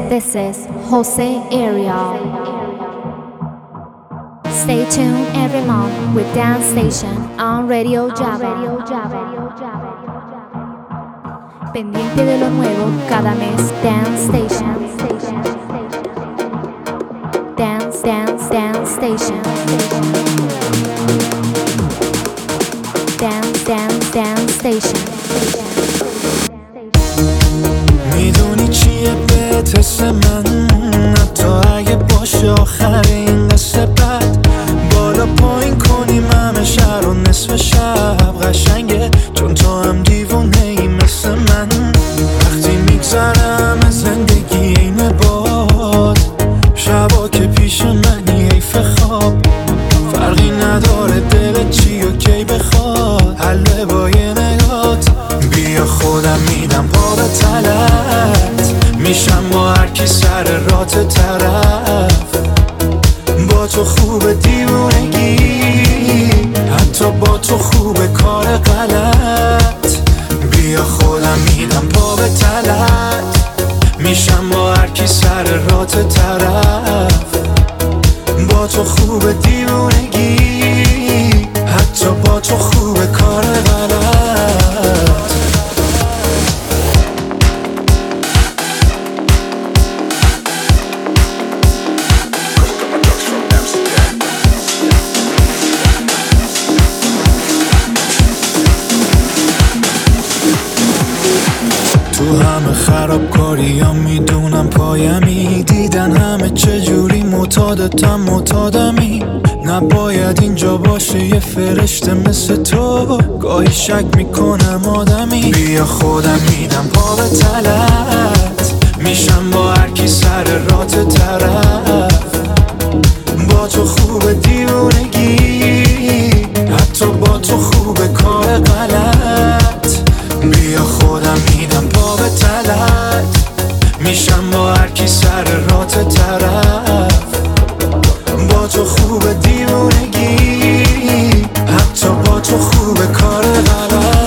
This is Jose Ariel. Stay tuned every month with Dance Station on Radio Java. Pendiente de lo nuevo cada mes. Dance Station. Dance Station. Dance Station. میدونی چیه بهت حس من حتی اگه باشه آخر این قصه بد بالا پایین کنیم همه شهر و نصف شب قشنگه چون تو هم دیوونه ای مثل من وقتی میگذرم از زندگی این باد شبا که پیش منی حیف خواب فرقی نداره دلت چی و کی بخواد حله با یه نگات بیا خودم میدم پا به تلت میشم با هرکی سر رات طرف با تو خوب دیوونگی حتی با تو خوب کار غلط بیا خودم میدم پا به تلت میشم با هرکی سر رات طرف با تو خوب دیوونگی حتی با تو خوب کار غلط تو همه خرابکاری ها میدونم پایمی دیدن همه چجوری معتادمی نباید اینجا باشه یه فرشته مثل تو گاهی شک میکنم آدمی بیا خودم میدم پا به تلت میشم با هرکی سر رات طرف با تو خوب دیوونگی حتی با تو خوب کار غلط بیا خودم میدم پا به تلت میشم با هرکی سر رات طرف با تو خوب دیوونگی حتی با تو خوب کار غلط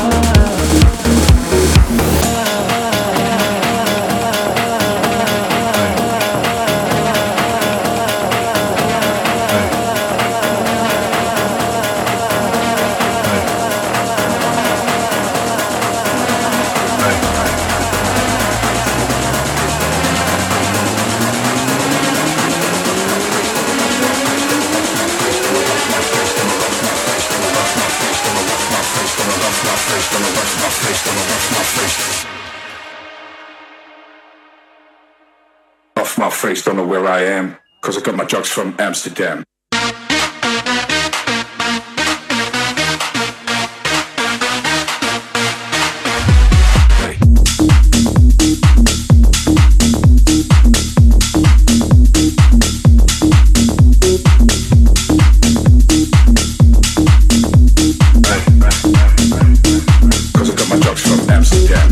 Off my face, don't know where I am, cause I got my drugs from Amsterdam. Cause I got my drugs from Amsterdam.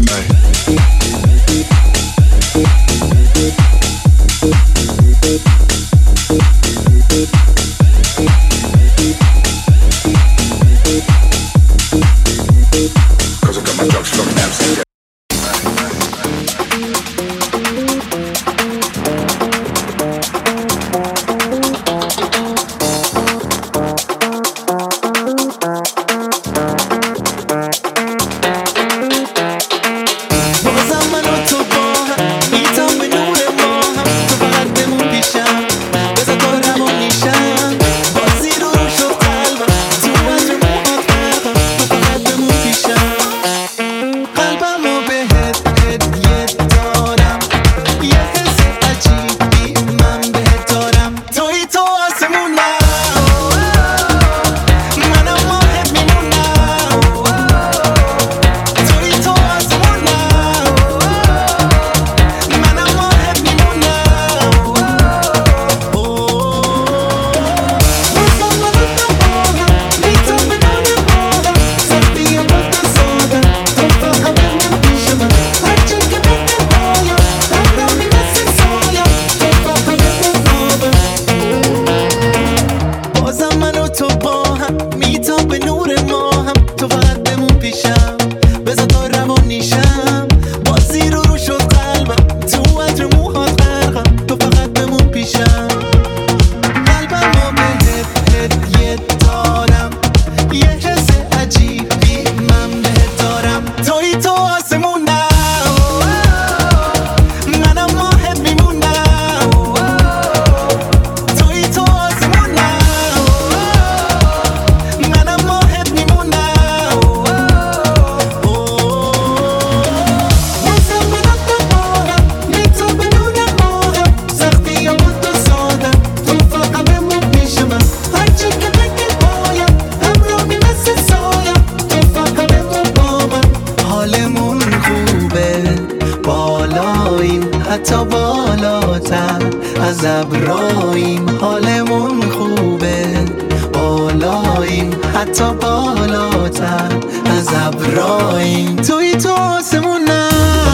حتی بالاتر از ابراییم، حالمون خوبه بالاییم، حتی بالاتر از ابراییم. توی تو آسمونم،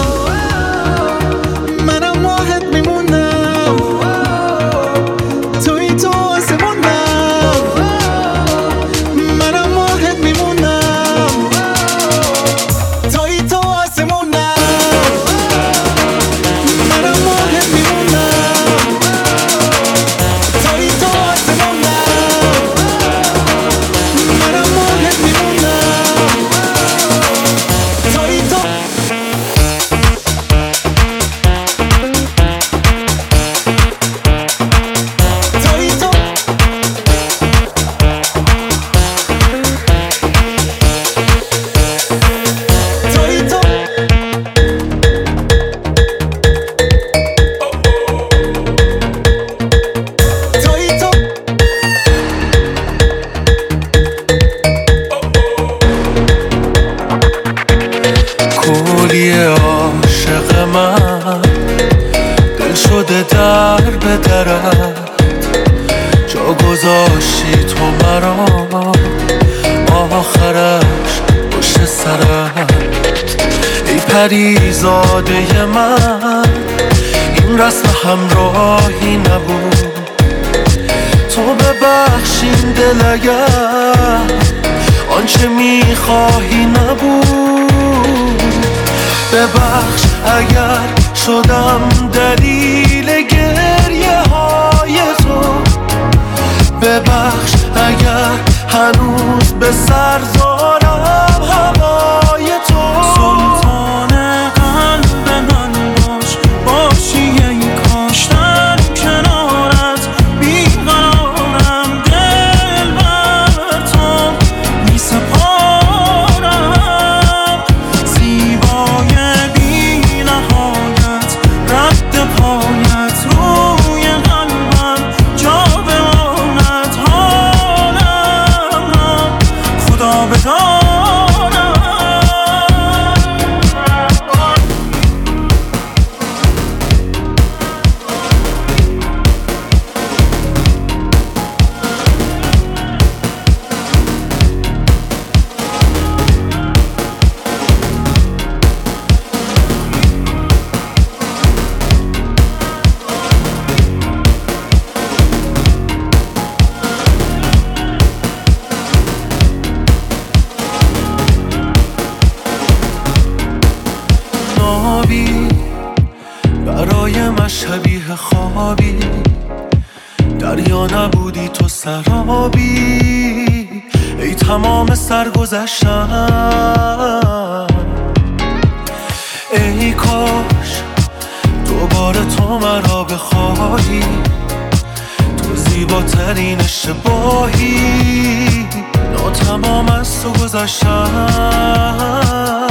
منم واحد میمونم. توی تو آسمونم، منم واحد میمونم. توی تو آسمونم، منم واحد میمونم. توی تو آسمونم، منم واحد میمونم. توی تو کولی عاشق من، دل شده در به درت، جا گذاشتی تو مرا آخرش پشت سرت. ای پریزاده من، این رسم همراهی نبود. تو ببخشین دل اگر آنچه میخواهی نبود. ببخش اگر شدم دلیل گریه های تو. ببخش اگر هنوز به سر دارم هوای تو. سلطان قلب من باش، باشی ای کاش در کنارت بیقرارم. دل بر تو می سپارم، زیبای بی نهایت رد پایت روی قلبم جا بماند. حالم را خدا بداند. نابی برای من شبیه خوابی، دریا نبودی تو سرابی. ای تمام سرگذشتم، ای کاش دوباره تو مرا بخواهی. تو زیباترین اشتباهی، ناتمام از تو گذشتم.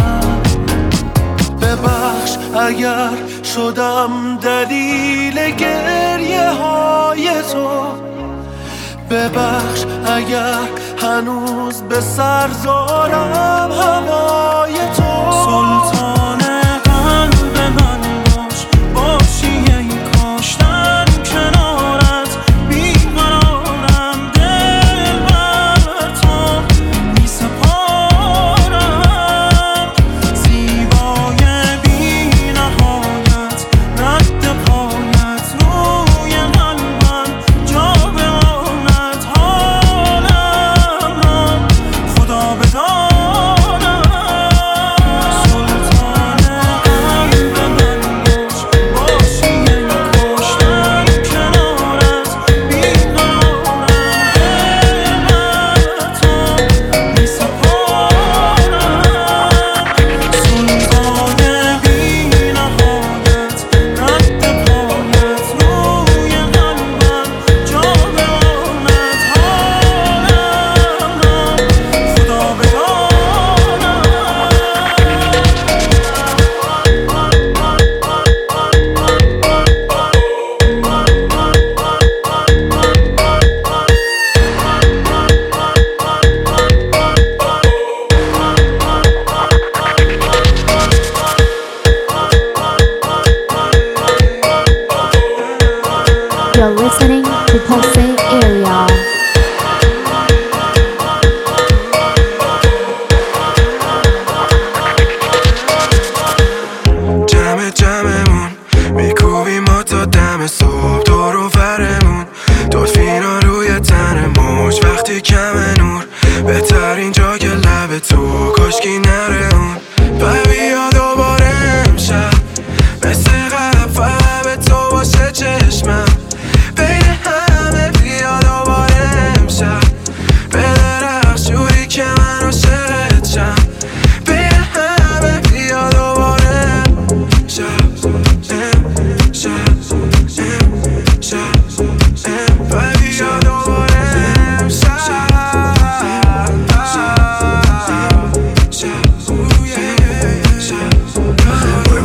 ببخش اگر شدم دلیل گریه های تو. ببخش اگر هنوز به سر دارم هوای تو. سلطان قلب من باش، باشی ای کاش در کنارت بیقرارم. دل بر تو می سپارم، زیبای بی نهایت رد پایت روی قلبم جا بماند. حالم را خدا بداند. سلطان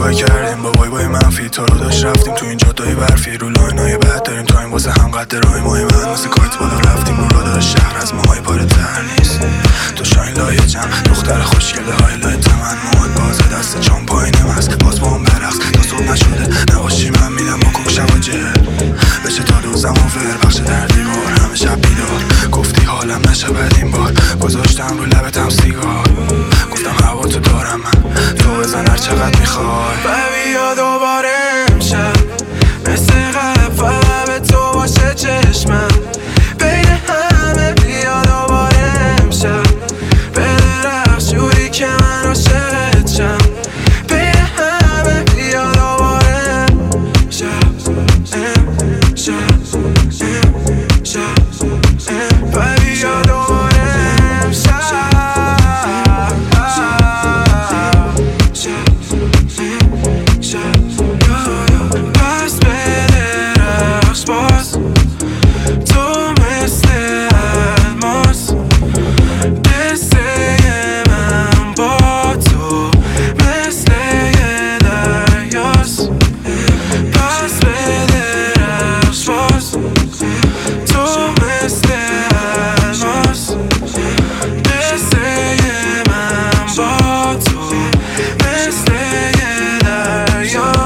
اشتباه کردیم با بای منفی تو رو داشت رفتیم تو این جادای برفی رو لاینای بد داریم تایم واسه هم قد رای ماه من مثل کارت بالا رفتیم رو رادار شهر از ماهای پاره تر نیست تو شاین لایه جمع دختر خوشگله های لایت من مواد بازه دست چون پایینم هست باز با هم برقص تا صبح نشده نباشی من میدم با کمشم و جهر بشه تا دوزم و فر بخش در دیوار همه شب بیدار گفتی حالم نشه بد این بار گذاشتم رو لبتم سیگار گفتم هوا تو دارم من تو بزن هر چقدر میخوای بیا دوباره امشب مثل قبل فقط به تو باشه چشمم بین همه بیا دوباره امشب بده رقص جوری که من عاشقت شم بین همه بیا دوباره امشب بیا دوباره پس بده رقص باز تو مثل الماس قصه من با تو مثل یه دریاس پس بده رقص باز تو مثل الماس قصه من با تو مثل یه دریاس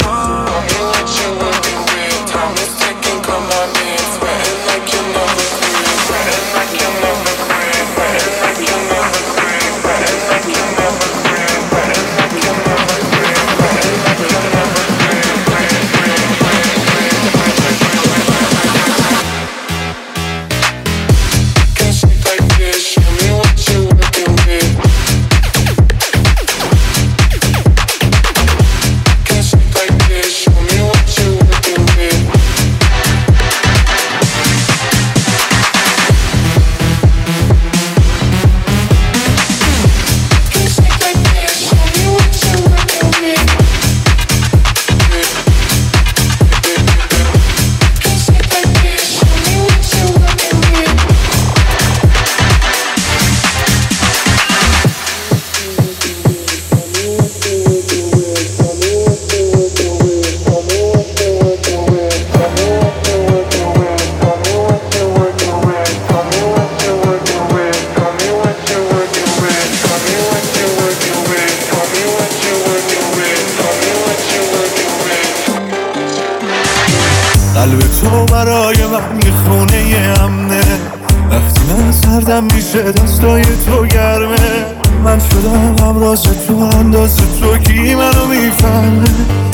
قلب تو برای من یه خونه امنه وقتی من سردم میشه دستای تو گرمه من شدم همراز تو انداز تو کی منو میفهمه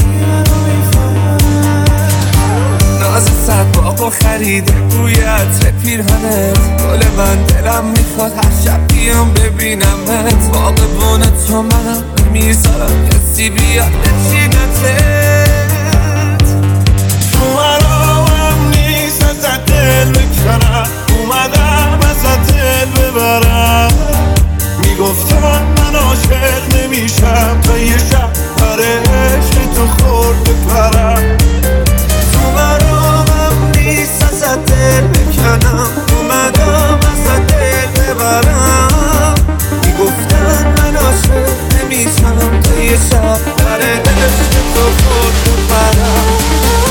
ناز صد باقو خریده روی عطر پیرهنت گل من دلم میخواد هر شب بیام ببینمت باغبون تو منم میذارم کسی بیاد بچینتت تو مرامم نیست ازت دل بکنم اومدم ازت دل ببرم میگفتن من عاشق نمیشم تا یه شب برای عشق تو خورد بپرم تو مرامم نیست ازت دل بکنم اومدم ازت دل ببرم میگفتن من عاشق نمیشم تا یه شب برای عشق تو خورد بپرم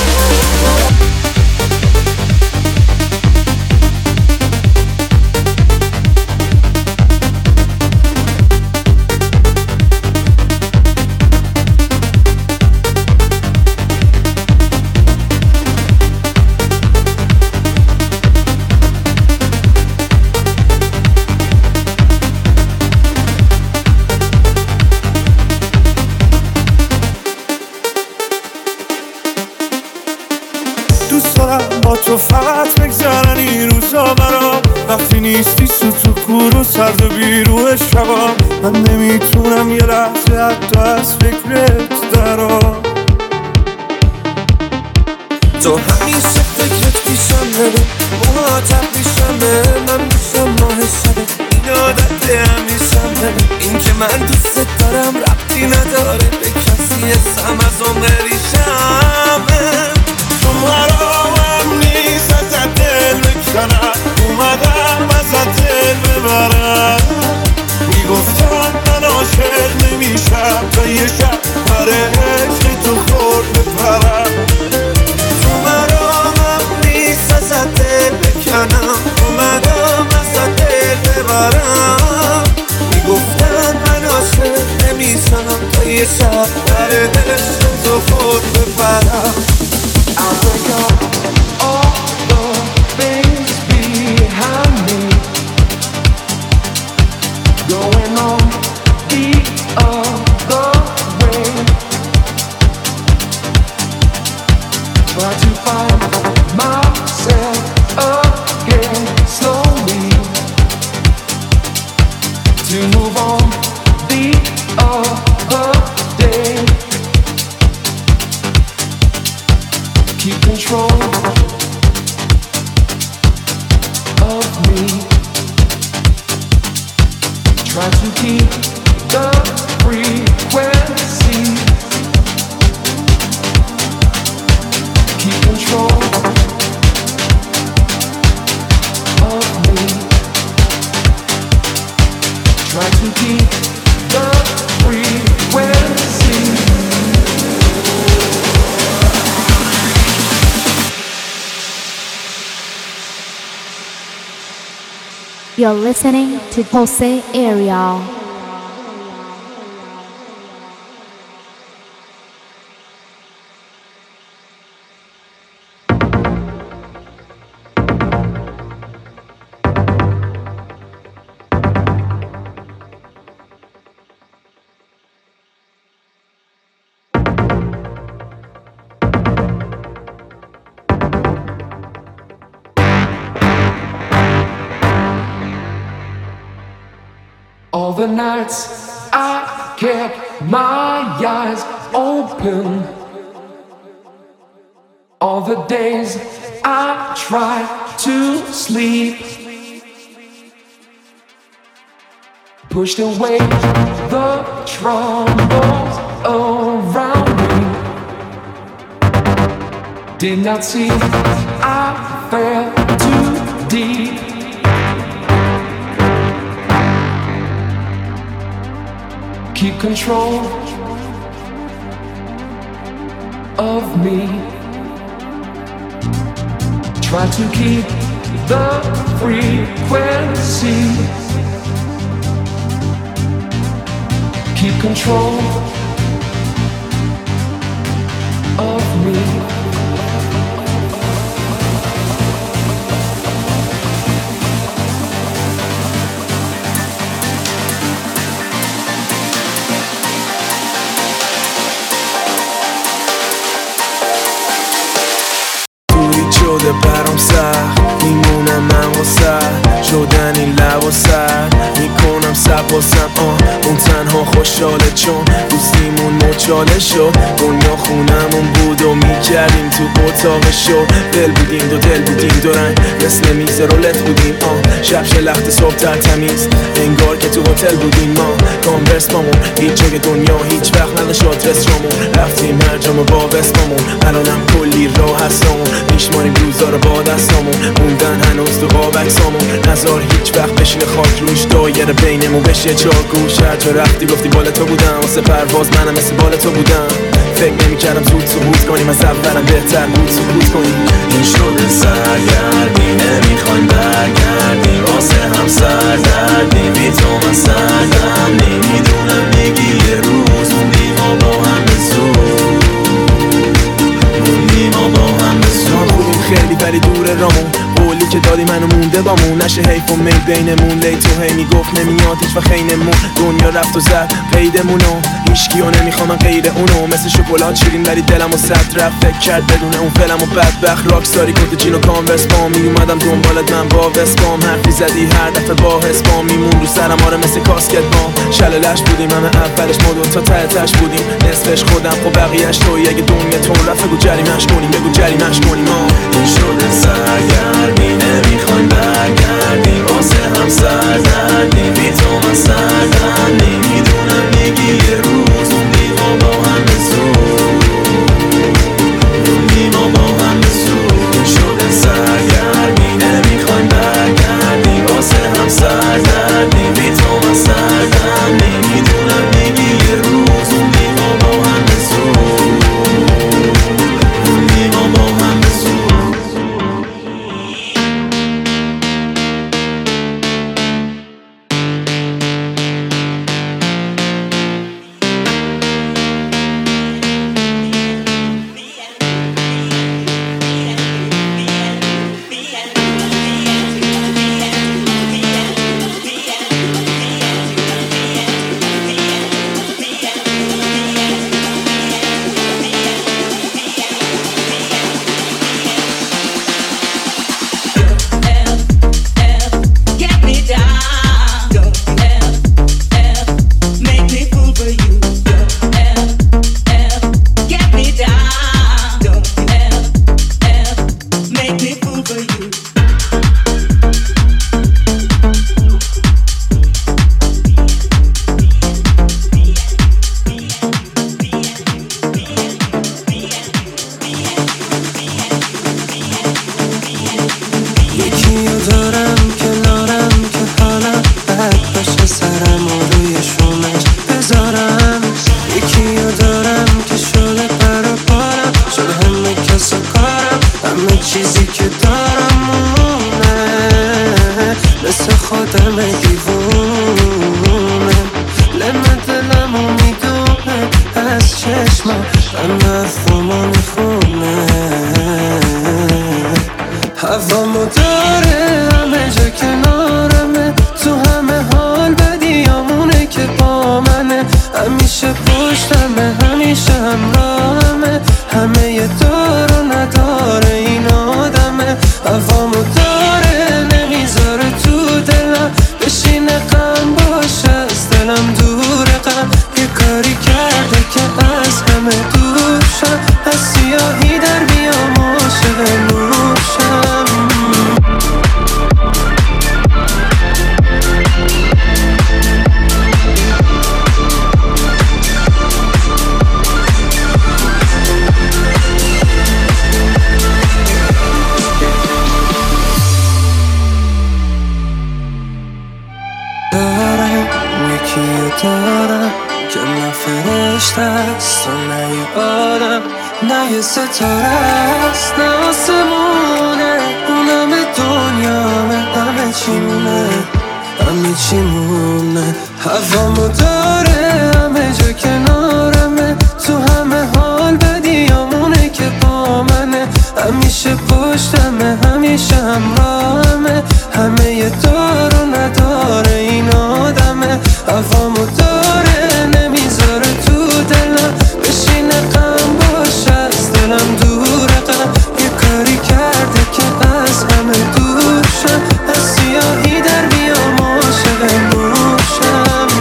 دوست دارم با تو فقط بگذرن این روزا برام وقتی نیستی تو کور و سرد و بیروه شبام من نمیتونم یه لحظه حتی از فکرت درام تو همیشه فکرت پیشمه مخاطب میشمه من میشم ماه شبه این عادت همیشمه این که من دوست دارم ربطی نداره به کسی اسم از اون غریشمه تو مرامم نیست ازت دل بکنم اومدم ازت دل ببرم میگفتن من عاشق نمیشم تا یه شب عشقی تو خورد بپرم تو مرامم نیست ازت دل بکنم اومدم ازت دل ببرم میگفتن من عاشق نمیزنم تا یه شب در عشق تو خورد بپرم I'll break up all the things behind me Going on the other way Try to find myself again slowly To move on the other day Keep control of me Try to keep the frequency Keep control of me Try to keep the frequency You're listening to Jose Ariel. All the nights I kept my eyes open All the days I tried to sleep Pushed away the troubles around me Did not see I fell too deep Keep control of me Try to keep the frequency Keep control of me شده برام سخت میمونم من واسه شدن این لب و سر میکنم سباسم اون تنها خوشحاله چون دوستیمون مچاله شد دنیا خونمون بود و میکردیم تو اتاق شد دل بودیم دل بودیم دو رنگ مثل میز رولت بودیم شب شلخت صبح تر تمیز انگار که تو هتل بودیم ما کانورس بامون هیچ جای دنیا هیچ وقت نداشت رستورامون رفتیم هر جا ما با وسپامون الانم کلی راه هستمون میشماریم روزا رو با دستامون موندن هنوز تو قاب عکسامون نزار هیچ وقت بشینه خاک روش دایره بینمون بشه چاگوش هر جا رفتی گفتی بال تو بودم واسه پرواز منم مثل بال تو بودم فکر نمی‌کردم زود سقوط کنیم از اولم بهتر بود سقوط کنیم این شده سرگردی نمیخوایم برگردیم واسه هم سردردی بی تو من سردم نمیدونم میگی یه روز موندیم ما با هم به زود موندیم ما با هم به زود خیلی ولی دور رامون قولی که دادی منو مونده بامون نشه حیف و میل بینمون لی تو هی میگفت نمیاد هیچ و خینمون دنیا رفت و زد قیدمونو هیچکیو نمیخوام من غیر اونو مثل شکلات شیرین ولی دلمو صد رفت فکر کرد بدون اون فلمو بدبخت راکستاری کت جین و کانورس بام میومدم دنبالت من با وسپام حرفی زدی هر دفعه با حسبام میمون رو سرم آره مثل کاسکت بام شللش بودیم همه اولش ما دوتا ته تش بودیم نصفش خودم خب بقیه‌اش تویی اگه دنیا تون رفت بگو جریمش کنیم بگو جریمش کنیم این شده سرگردی نمیخوایم برگردیم واسه هم سردردیم بی تو من سردم نمیدونم میگی یه روز موندیم ما با هم به زود موندیم ما با هم به زود این شده سرگردی نمیخوایم برگردیم واسه هم سردردیم بی تو من سردم نمیدونم میگی یه روز موندیم ما با هم به زود چشمم من حرفامو میخونه هوامو داره همه جا کنارمه تو همه حال بدیامونه که با منه همیشه پشتمه همیشه همراهمه همه یه دار و نداره این آدمه هوامو داره نمیذاره تو دلم بشینه غم باشه از دلم دوره غم یه کاری کرده که از همه دوشم از سیاهی در بیام عاشق نوشم دارم که نه فرشته است و نه یه آدم نه یه ستاره است نه آسمونه اونم دنیامه همه چی مونه هوامو داره همه جا کنارمه تو همه حال بدیامونه که با منه همیشه پشتمه همیشه همراهمه همه یه دار و نداره این آدمه هوامو داره نمیذاره تو دلم بشینه غم باشه از دلم دوره غم یه کاری کرده که از همه دوشم از سیاهی در بیام عاشق نوشم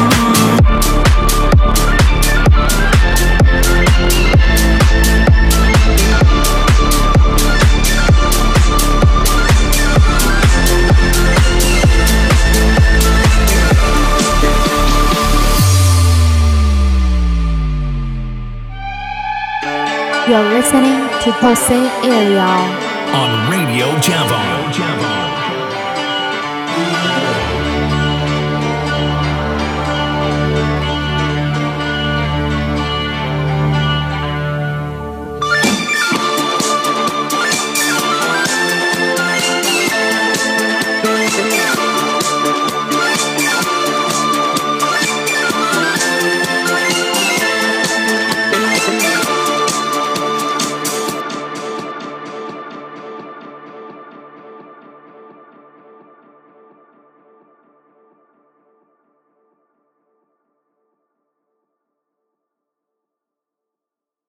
You're listening to Jose Ariel on Radio Java.